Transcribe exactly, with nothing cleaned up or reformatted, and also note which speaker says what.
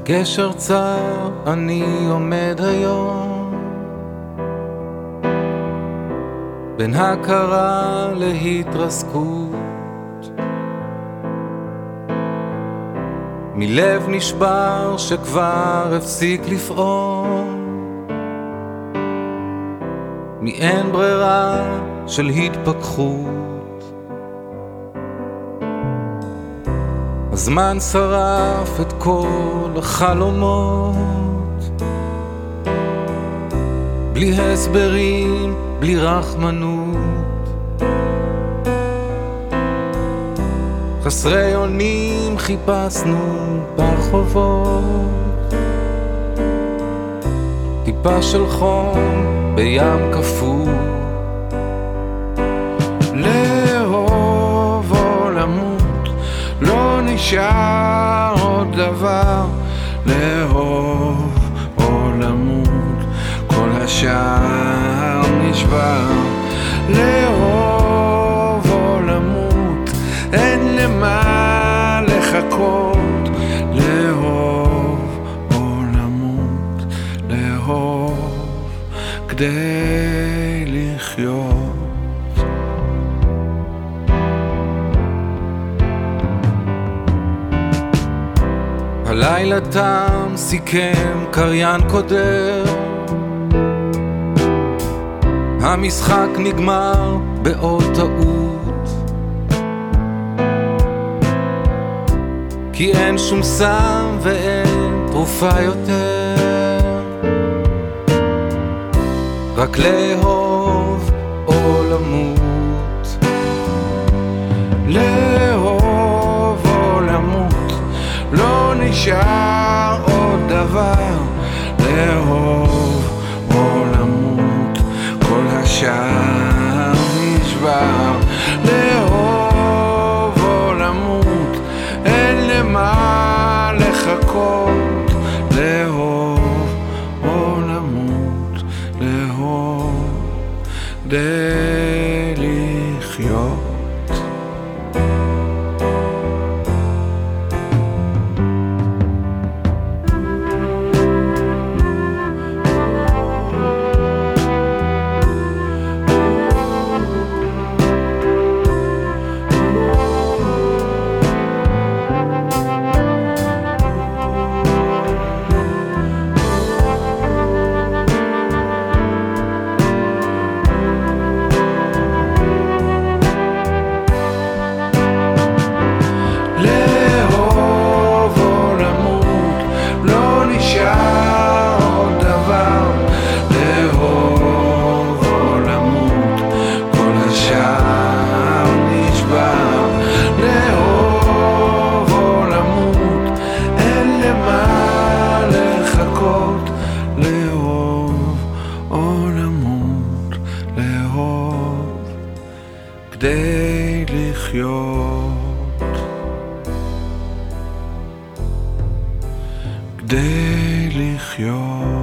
Speaker 1: גשר צר אני עומד היום, בין הכרה להתרסקות, מלב נשבר שכבר הפסיק לפעול, מאין ברירה של התפכחות. הזמן שרף את כל החלומות, בלי הסברים, בלי רחמנות, חסרי אונים חיפשנו ברחובות, טיפה של חום בים כפות. לאהוב או למות, לא נשאר עוד דבר. לאהוב או למות, כל השאר נשבר. לאהוב או למות, אין למה לחכות. לאהוב או למות, לאהוב כדי לחיות. הלילה תם סיכם קריין קודר, המשחק נגמר בעוד טעות, כי אין שום סם ואין תרופה יותר, רק לאהוב או למות. לאהוב או למות, לא נשאר עוד דבר. לאהוב או למות, כל השאר נשבר. לאהוב או למות, אין למה לחכות. לאהוב או למות, לאהוב כדי לחיות. כדי לחיות, כדי לחיות.